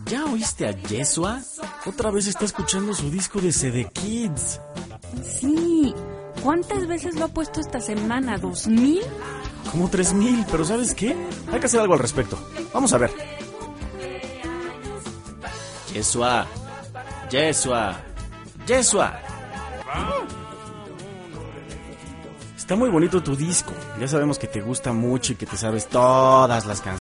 ¿Ya oíste a Yeshua? Otra vez está escuchando su disco de CD Kids. Sí. ¿Cuántas veces lo ha puesto esta semana? ¿2,000? Como 3,000, pero ¿sabes qué? Hay que hacer algo al respecto. Vamos a ver. Yeshua, Yeshua, Yeshua. Está muy bonito tu disco. Ya sabemos que te gusta mucho y que te sabes todas las canciones.